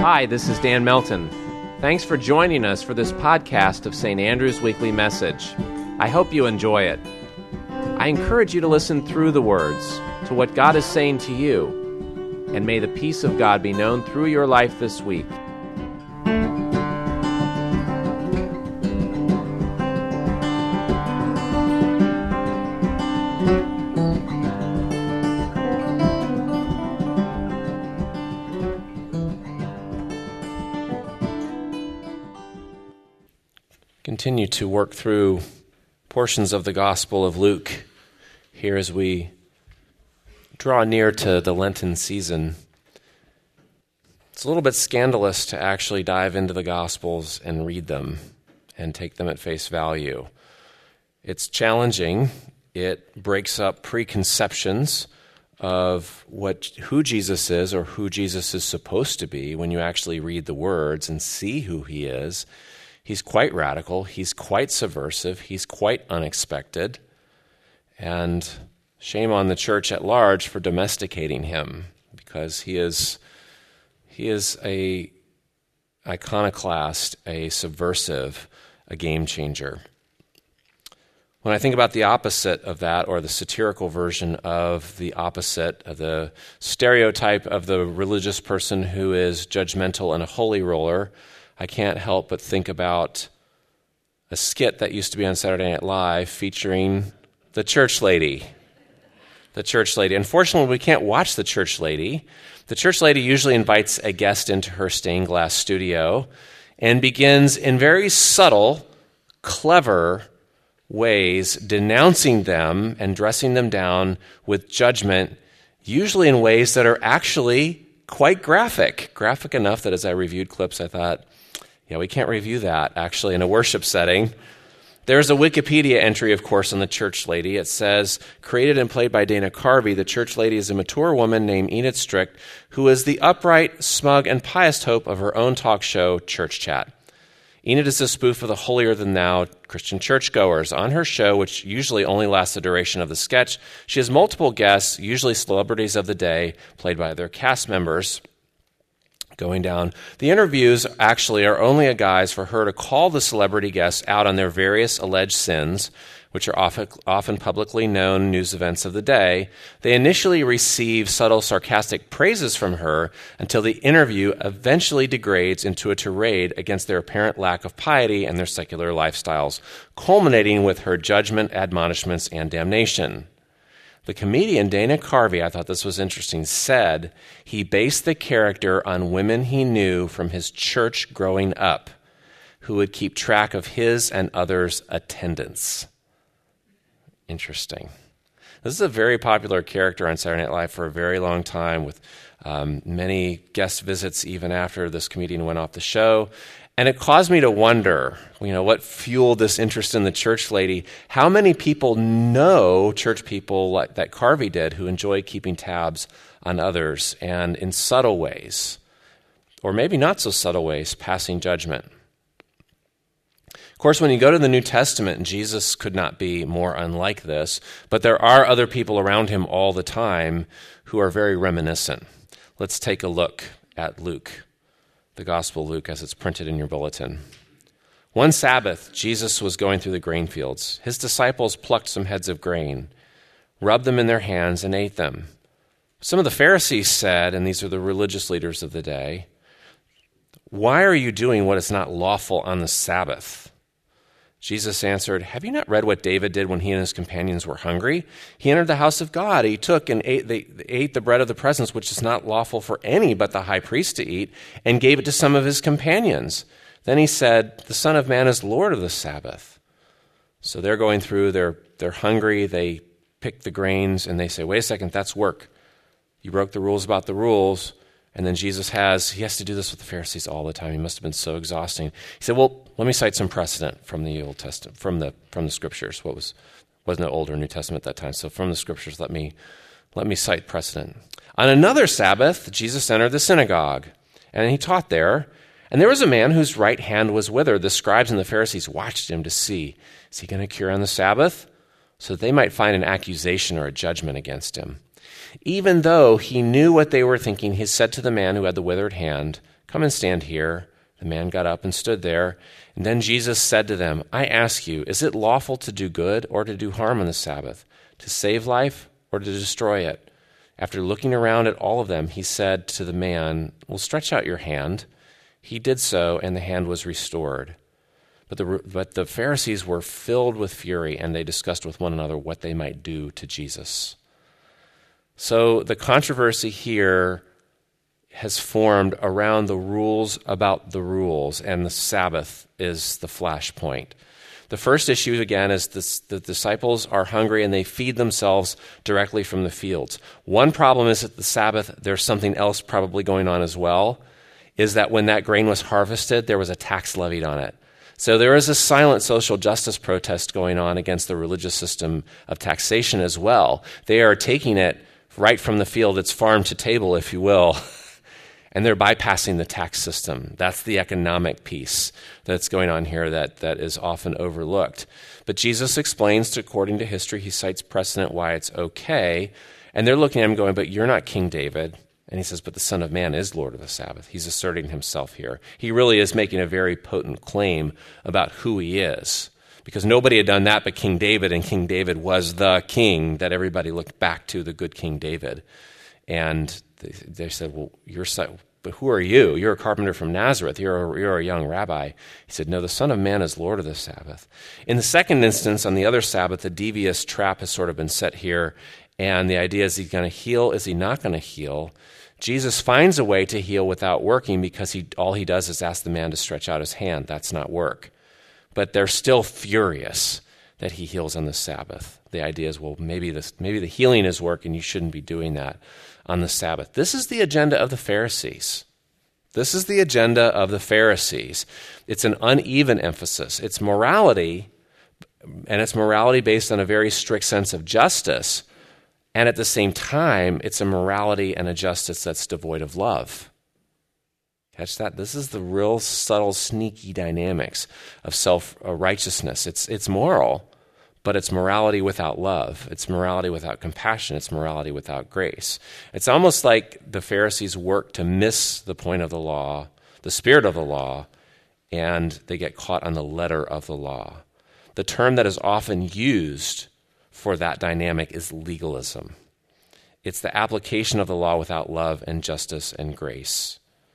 Hi, this is Dan Melton. Thanks for joining us for this podcast of St. Andrew's Weekly Message. I hope you enjoy it. I encourage you to listen through the words to what God is saying to you, and may the peace of God be known through your life this week. Continue to work through portions of the Gospel of Luke here as we draw near to the Lenten season. It's a little bit scandalous to actually dive into the Gospels and read them and take them at face value. It's challenging. It breaks up preconceptions of who Jesus is or who Jesus is supposed to be when you actually read the words and see who he is. He's quite radical, he's quite subversive, he's quite unexpected, and shame on the church at large for domesticating him, because he is a iconoclast, a subversive, a game changer. When I think about the opposite of that, or the satirical version of the opposite, of the stereotype of the religious person who is judgmental and a holy roller, I can't help but think about a skit that used to be on Saturday Night Live featuring the church lady. The church lady. Unfortunately, we can't watch the church lady. The church lady usually invites a guest into her stained glass studio and begins in very subtle, clever ways denouncing them and dressing them down with judgment, usually in ways that are actually quite graphic. Graphic enough that as I reviewed clips, I thought, yeah, we can't review that, actually, in a worship setting. There's a Wikipedia entry, of course, on the church lady. It says, created and played by Dana Carvey, the church lady is a mature woman named Enid Strict, who is the upright, smug, and pious hope of her own talk show, Church Chat. Enid is a spoof of the holier-than-thou Christian churchgoers. On her show, which usually only lasts the duration of the sketch, she has multiple guests, usually celebrities of the day, played by their cast members. Going down. The interviews actually are only a guise for her to call the celebrity guests out on their various alleged sins, which are often publicly known news events of the day. They initially receive subtle sarcastic praises from her until the interview eventually degrades into a tirade against their apparent lack of piety and their secular lifestyles, culminating with her judgment, admonishments, and damnation. The comedian Dana Carvey, I thought this was interesting, said he based the character on women he knew from his church growing up who would keep track of his and others' attendance. Interesting. This is a very popular character on Saturday Night Live for a very long time, with many guest visits even after this comedian went off the show. And it caused me to wonder, what fueled this interest in the church lady? How many people know church people like that Carvey did who enjoy keeping tabs on others and in subtle ways, or maybe not so subtle ways, passing judgment? Of course, when you go to the New Testament, Jesus could not be more unlike this, but there are other people around him all the time who are very reminiscent. Let's take a look at Luke. The Gospel of Luke as it's printed in your bulletin. One Sabbath, Jesus was going through the grain fields. His disciples plucked some heads of grain, rubbed them in their hands, and ate them. Some of the Pharisees said, and these are the religious leaders of the day, "Why are you doing what is not lawful on the Sabbath?" Jesus answered, "Have you not read what David did when he and his companions were hungry? He entered the house of God. He took and ate the bread of the presence, which is not lawful for any but the high priest to eat, and gave it to some of his companions. Then he said, 'The Son of Man is Lord of the Sabbath.'" So they're going through, they're hungry, they pick the grains, and they say, "Wait a second, that's work. You broke the rules about the rules." And then Jesus he has to do this with the Pharisees all the time. He must have been so exhausting. He said, "Well, let me cite some precedent from the Old Testament, from the Scriptures." Wasn't it Old or New Testament at that time? So from the Scriptures, let me cite precedent. On another Sabbath, Jesus entered the synagogue, and he taught there. And there was a man whose right hand was withered. The scribes and the Pharisees watched him to see, is he going to cure on the Sabbath? So that they might find an accusation or a judgment against him. Even though he knew what they were thinking, he said to the man who had the withered hand, Come and stand here." The man got up and stood there. And then Jesus said to them, "I ask you, is it lawful to do good or to do harm on the Sabbath, to save life or to destroy it?" After looking around at all of them, he said to the man, "Well, stretch out your hand." He did so, and the hand was restored. But the Pharisees were filled with fury, and they discussed with one another what they might do to Jesus. So the controversy here has formed around the rules about the rules, and the Sabbath is the flashpoint. The first issue, again, is the disciples are hungry and they feed themselves directly from the fields. One problem is that the Sabbath, there's something else probably going on as well, is that when that grain was harvested, there was a tax levied on it. So there is a silent social justice protest going on against the religious system of taxation as well. They are taking it right from the field. It's farm to table, if you will. And they're bypassing the tax system. That's the economic piece that's going on here that is often overlooked. But Jesus explains, according to history, he cites precedent why it's okay. And they're looking at him going, "But you're not King David." And he says, "But the Son of Man is Lord of the Sabbath." He's asserting himself here. He really is making a very potent claim about who he is. Because nobody had done that but King David, and King David was the king that everybody looked back to, the good King David. And they said, "Well, but who are you? You're a carpenter from Nazareth. You're a young rabbi." He said, "No, the Son of Man is Lord of the Sabbath." In the second instance, on the other Sabbath, the devious trap has sort of been set here. And the idea is, he's going to heal? Is he not going to heal? Jesus finds a way to heal without working, because all he does is ask the man to stretch out his hand. That's not work. But they're still furious that he heals on the Sabbath. The idea is, well, maybe the healing is work, and you shouldn't be doing that on the Sabbath. This is the agenda of the Pharisees. This is the agenda of the Pharisees. It's an uneven emphasis. It's morality, and it's morality based on a very strict sense of justice. And at the same time, it's a morality and a justice that's devoid of love. Catch that? This is the real subtle, sneaky dynamics of self-righteousness. It's moral, but it's morality without love. It's morality without compassion. It's morality without grace. It's almost like the Pharisees work to miss the point of the law, the spirit of the law, and they get caught on the letter of the law. The term that is often used for that dynamic is legalism. It's the application of the law without love and justice and grace.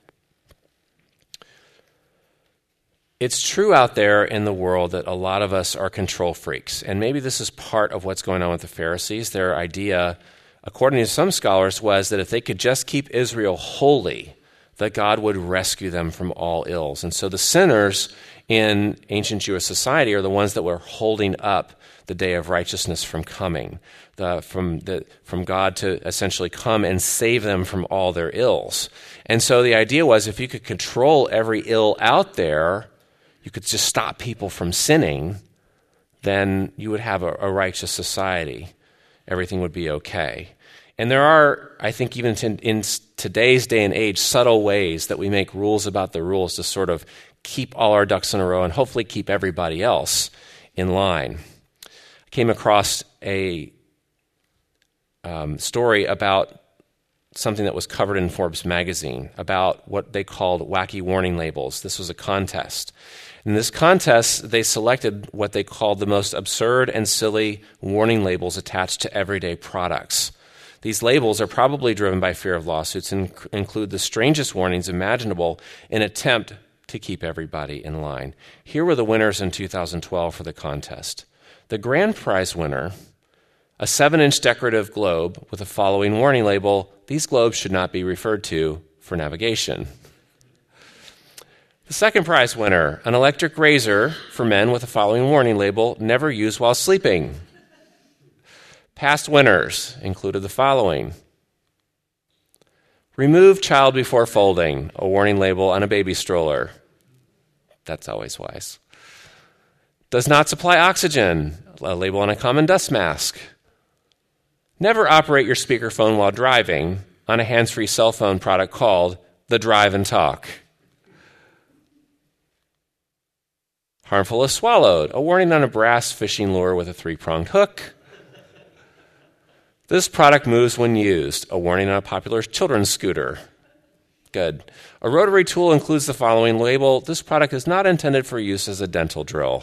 It's true out there in the world that a lot of us are control freaks, and maybe this is part of what's going on with the Pharisees. Their idea, according to some scholars, was that if they could just keep Israel holy, that God would rescue them from all ills. And so the sinners in ancient Jewish society are the ones that were holding up the day of righteousness from coming, from God to essentially come and save them from all their ills. And so the idea was, if you could control every ill out there, you could just stop people from sinning, then you would have a righteous society. Everything would be okay. And there are, I think, even in today's day and age, subtle ways that we make rules about the rules to sort of keep all our ducks in a row and hopefully keep everybody else in line. I came across a story about something that was covered in Forbes magazine about what they called wacky warning labels. This was a contest. In this contest, they selected what they called the most absurd and silly warning labels attached to everyday products. These labels are probably driven by fear of lawsuits and include the strangest warnings imaginable in an attempt to keep everybody in line. Here were the winners in 2012 for the contest. The grand prize winner, a 7-inch decorative globe with the following warning label: "These globes should not be referred to for navigation." The second prize winner, an electric razor for men with the following warning label: "Never use while sleeping." Past winners included the following: "Remove child before folding," a warning label on a baby stroller. That's always wise. "Does not supply oxygen," a label on a common dust mask. "Never operate your speakerphone while driving," on a hands-free cell phone product called the Drive and Talk. "Harmful if swallowed," a warning on a brass fishing lure with a 3-pronged hook. "This product moves when used," a warning on a popular children's scooter. Good. A rotary tool includes the following label: this product is not intended for use as a dental drill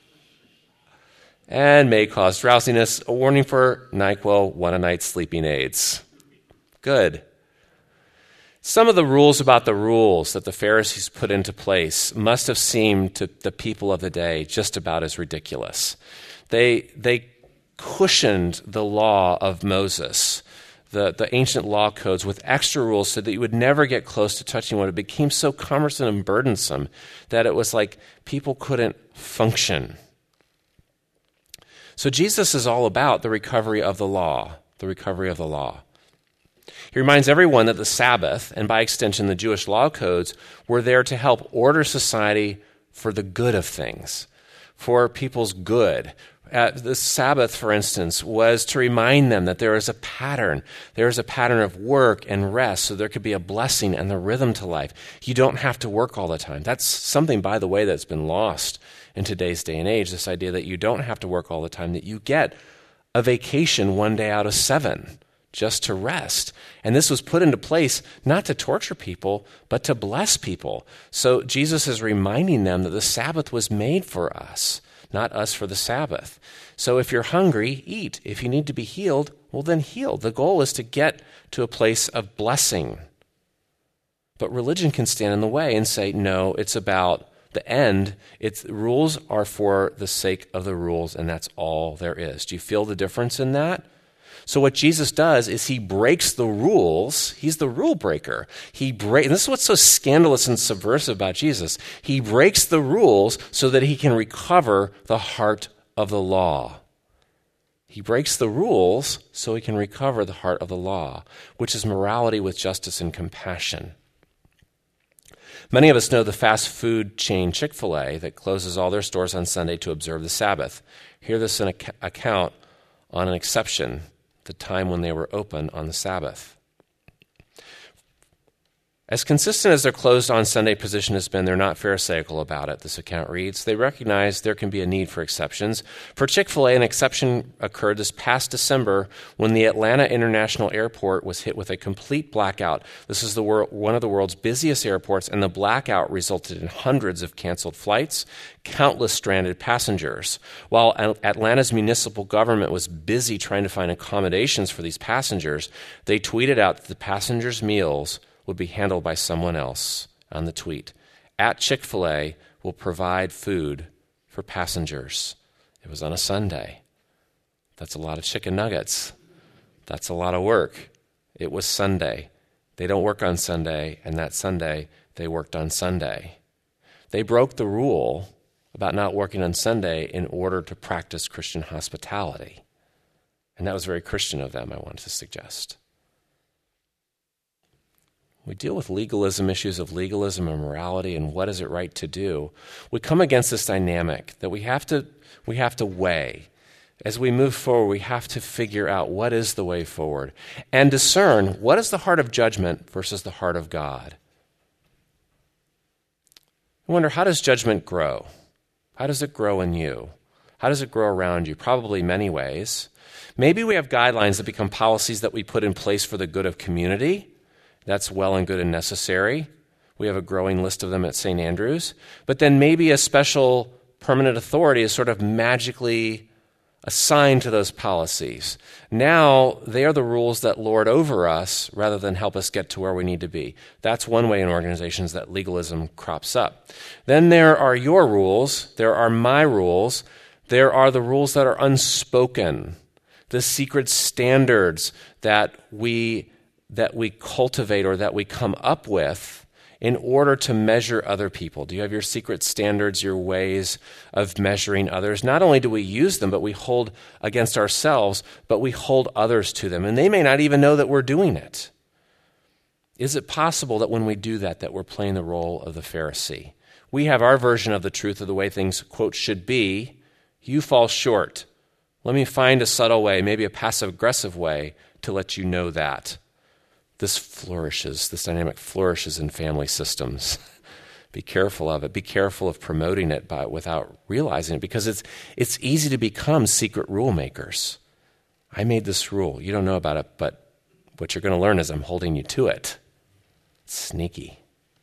and may cause drowsiness. A warning for NyQuil one-a-night sleeping aids. Good. Some of the rules about the rules that the Pharisees put into place must have seemed to the people of the day just about as ridiculous. They cushioned the law of Moses, the ancient law codes, with extra rules so that you would never get close to touching one. It became so cumbersome and burdensome that it was like people couldn't function. So Jesus is all about the recovery of the law, the recovery of the law. He reminds everyone that the Sabbath, and by extension the Jewish law codes, were there to help order society for the good of things, for people's good. The Sabbath, for instance, was to remind them that there is a pattern. There is a pattern of work and rest, so there could be a blessing and the rhythm to life. You don't have to work all the time. That's something, by the way, that's been lost in today's day and age, this idea that you don't have to work all the time, that you get a vacation one day out of 7 just to rest. And this was put into place not to torture people, but to bless people. So Jesus is reminding them that the Sabbath was made for us, not us for the Sabbath. So if you're hungry, eat. If you need to be healed, well then heal. The goal is to get to a place of blessing. But religion can stand in the way and say, no, it's about the end. Rules are for the sake of the rules, and that's all there is. Do you feel the difference in that? So what Jesus does is he breaks the rules. He's the rule breaker. And this is what's so scandalous and subversive about Jesus. He breaks the rules so that he can recover the heart of the law. He breaks the rules so he can recover the heart of the law, which is morality with justice and compassion. Many of us know the fast food chain Chick-fil-A that closes all their stores on Sunday to observe the Sabbath. Hear this in account on an exception, the time when they were open on the Sabbath. As consistent as their closed on Sunday position has been, they're not pharisaical about it, this account reads. They recognize there can be a need for exceptions. For Chick-fil-A, an exception occurred this past December when the Atlanta International Airport was hit with a complete blackout. This is one of the world's busiest airports, and the blackout resulted in hundreds of canceled flights, countless stranded passengers. While Atlanta's municipal government was busy trying to find accommodations for these passengers, they tweeted out that the passengers' meals would be handled by someone else on the tweet. At Chick-fil-A will provide food for passengers. It was on a Sunday. That's a lot of chicken nuggets. That's a lot of work. It was Sunday. They don't work on Sunday, and that Sunday they worked on Sunday. They broke the rule about not working on Sunday in order to practice Christian hospitality. And that was very Christian of them, I want to suggest. We deal with legalism, issues of legalism and morality and what is it right to do. We come against this dynamic that we have to weigh. As we move forward, we have to figure out what is the way forward and discern what is the heart of judgment versus the heart of God. I wonder, how does judgment grow? How does it grow in you? How does it grow around you? Probably many ways. Maybe we have guidelines that become policies that we put in place for the good of community. That's well and good and necessary. We have a growing list of them at St. Andrews. But then maybe a special permanent authority is sort of magically assigned to those policies. Now they are the rules that lord over us rather than help us get to where we need to be. That's one way in organizations that legalism crops up. Then there are your rules. There are my rules. There are the rules that are unspoken, the secret standards that we cultivate or that we come up with in order to measure other people. Do you have your secret standards, your ways of measuring others? Not only do we use them, but we hold against ourselves, but we hold others to them. And they may not even know that we're doing it. Is it possible that when we do that we're playing the role of the Pharisee? We have our version of the truth of the way things, quote, should be. You fall short. Let me find a subtle way, maybe a passive-aggressive way to let you know that. This dynamic flourishes in family systems. Be careful of it. Be careful of promoting it without realizing it, because it's easy to become secret rule makers. I made this rule. You don't know about it, but what you're going to learn is I'm holding you to it. It's sneaky.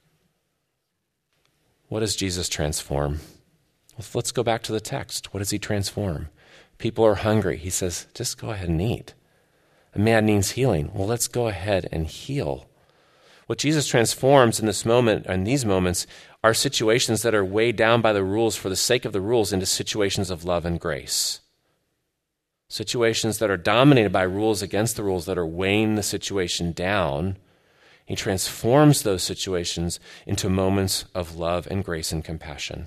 What does Jesus transform? Well, let's go back to the text. What does he transform? People are hungry. He says, just go ahead and eat. A man needs healing. Well, let's go ahead and heal. What Jesus transforms in this moment, and these moments, are situations that are weighed down by the rules for the sake of the rules into situations of love and grace. Situations that are dominated by rules against the rules that are weighing the situation down. He transforms those situations into moments of love and grace and compassion.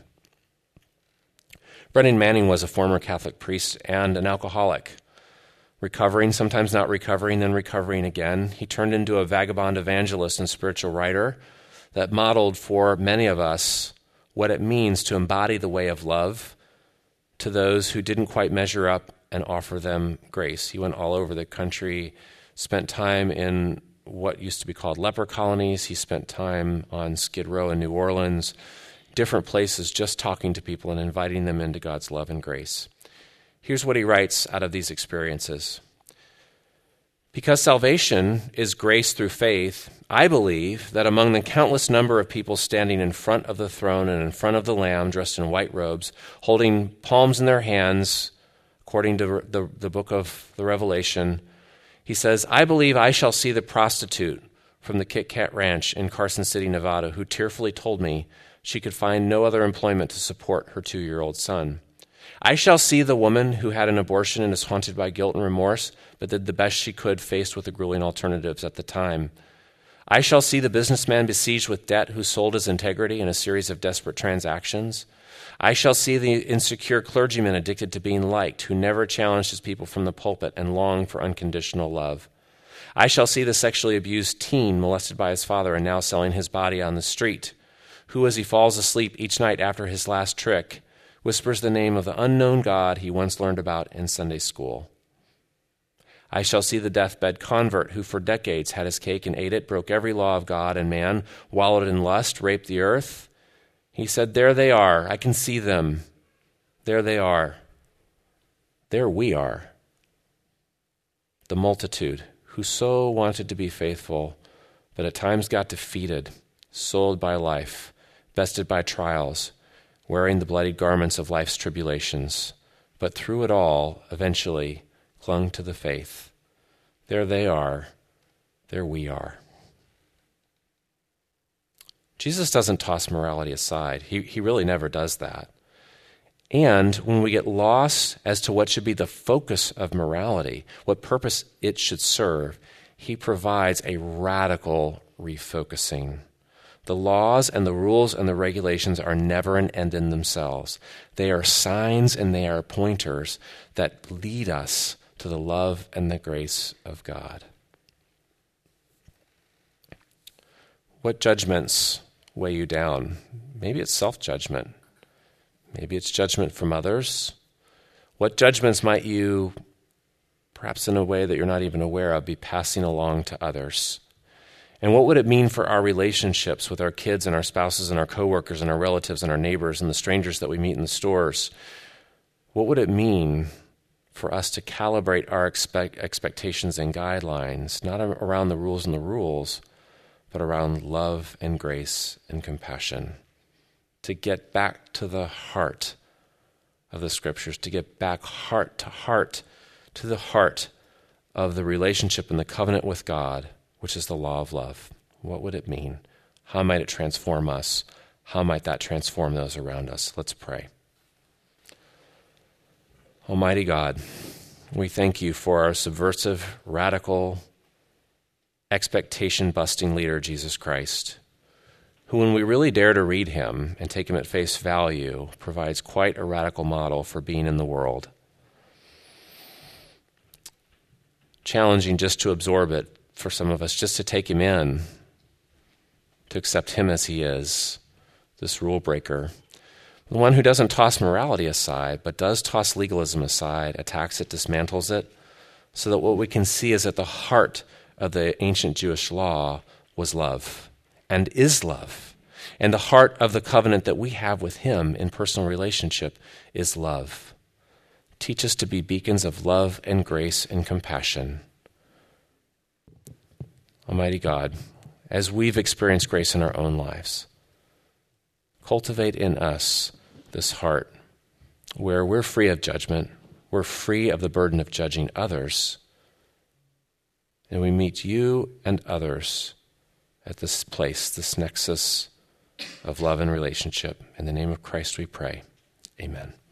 Brennan Manning was a former Catholic priest and an alcoholic. Recovering, sometimes not recovering, then recovering again. He turned into a vagabond evangelist and spiritual writer that modeled for many of us what it means to embody the way of love to those who didn't quite measure up and offer them grace. He went all over the country, spent time in what used to be called leper colonies. He spent time on Skid Row in New Orleans, different places, just talking to people and inviting them into God's love and grace. Here's what he writes out of these experiences. Because salvation is grace through faith, I believe that among the countless number of people standing in front of the throne and in front of the Lamb, dressed in white robes, holding palms in their hands, according to the book of the Revelation, he says, I believe I shall see the prostitute from the Kit Kat Ranch in Carson City, Nevada, who tearfully told me she could find no other employment to support her 2-year-old son. I shall see the woman who had an abortion and is haunted by guilt and remorse, but did the best she could faced with the grueling alternatives at the time. I shall see the businessman besieged with debt who sold his integrity in a series of desperate transactions. I shall see the insecure clergyman addicted to being liked, who never challenged his people from the pulpit and longed for unconditional love. I shall see the sexually abused teen molested by his father and now selling his body on the street, who, as he falls asleep each night after his last trick, whispers the name of the unknown God he once learned about in Sunday school. I shall see the deathbed convert who for decades had his cake and ate it, broke every law of God and man, wallowed in lust, raped the earth. He said, there they are. I can see them. There they are. There we are. The multitude who so wanted to be faithful, but at times got defeated, sold by life, bested by trials, wearing the bloodied garments of life's tribulations, but through it all, eventually, clung to the faith. There they are. There we are. Jesus doesn't toss morality aside. He really never does that. And when we get lost as to what should be the focus of morality, what purpose it should serve, he provides a radical refocusing. The laws and the rules and the regulations are never an end in themselves. They are signs and they are pointers that lead us to the love and the grace of God. What judgments weigh you down? Maybe it's self-judgment. Maybe it's judgment from others. What judgments might you, perhaps in a way that you're not even aware of, be passing along to others? And what would it mean for our relationships with our kids and our spouses and our coworkers and our relatives and our neighbors and the strangers that we meet in the stores? What would it mean for us to calibrate our expectations and guidelines, not around the rules, but around love and grace and compassion, to get back to the heart of the Scriptures, to get back heart to the heart of the relationship and the covenant with God, which is the law of love. What would it mean? How might it transform us? How might that transform those around us? Let's pray. Almighty God, we thank you for our subversive, radical, expectation-busting leader, Jesus Christ, who, when we really dare to read him and take him at face value, provides quite a radical model for being in the world. Challenging just to absorb it for some of us, just to take him in, to accept him as he is, this rule breaker. The one who doesn't toss morality aside, but does toss legalism aside, attacks it, dismantles it, so that what we can see is at the heart of the ancient Jewish law was love, and is love. And the heart of the covenant that we have with him in personal relationship is love. Teach us to be beacons of love and grace and compassion. Almighty God, as we've experienced grace in our own lives. Cultivate in us this heart where we're free of judgment, we're free of the burden of judging others, and we meet you and others at this place, this nexus of love and relationship. In the name of Christ we pray. Amen.